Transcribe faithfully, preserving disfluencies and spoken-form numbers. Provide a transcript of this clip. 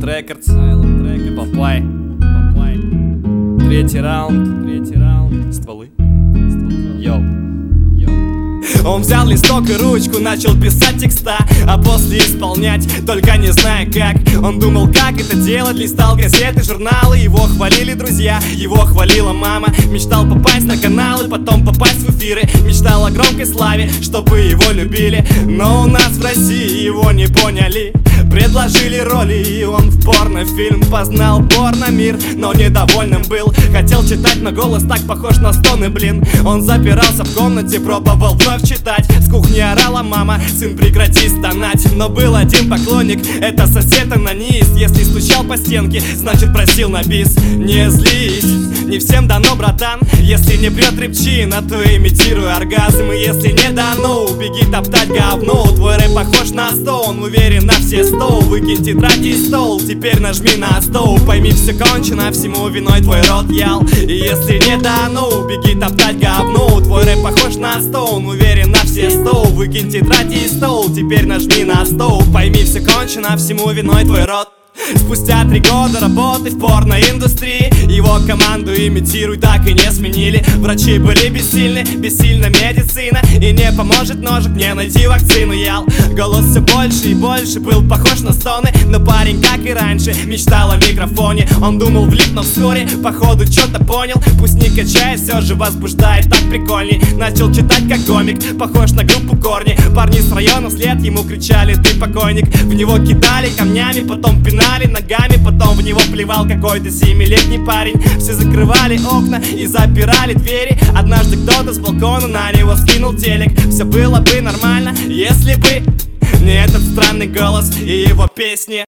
Island Records, Island Records, Папай, Папай. Третий раунд, третий раунд. Стволы, стволы. Йоу, йоу. Он взял листок и ручку, начал писать текста, а после исполнять, только не зная как. Он думал, как это делать, листал газеты, журналы. Его хвалили друзья, его хвалила мама. Мечтал попасть на каналы, потом попасть в эфиры. Мечтал о громкой славе, чтобы его любили. Но у нас в России его не поняли. Предложили роли, и он в порнофильм познал порномир, но недовольным был. Хотел читать, но голос так похож на стоны, блин. Он запирался в комнате, пробовал вновь читать. С кухни орала мама: сын, прекрати стонать. Но был один поклонник, это сосед-анонист. Если стучал по стенке, значит просил на бис. Не злись, не всем дано, братан. Если не прет рыбчина, то имитируй оргазм. И если не дано, беги топтать говно. Твой рэп похож на сто, он уверен на все сто. Выкинь тетрадь и стол, теперь нажми на стол. Пойми, все кончено, всему виной твой рот ял. И если не дано, беги топтать говно. Твой рэп похож на сто, он уверен на все сто. Выкинь тетрадь и стол, теперь нажми на стол. Пойми, все кончено, всему виной твой рот. Спустя три года работы в порноиндустрии его команду имитируй так и не сменили. Врачи были бессильны, бессильна медицина. И не поможет ножик, не найти вакцину. Ял, голос все больше и больше был похож на стоны. Но парень, как и раньше, мечтал о микрофоне. Он думал влип, но вскоре походу что-то понял. Пусть не качает, все же возбуждает так прикольней. Начал читать как гомик, похож на группу Корни. Парни с района вслед ему кричали: ты покойник. В него кидали камнями, потом пинали ногами, потом в него плевал какой-то семилетний парень. Все закрывали окна и запирали двери. Однажды кто-то с балкона на него скинул телек. Все было бы нормально, если бы не этот странный голос и его песни.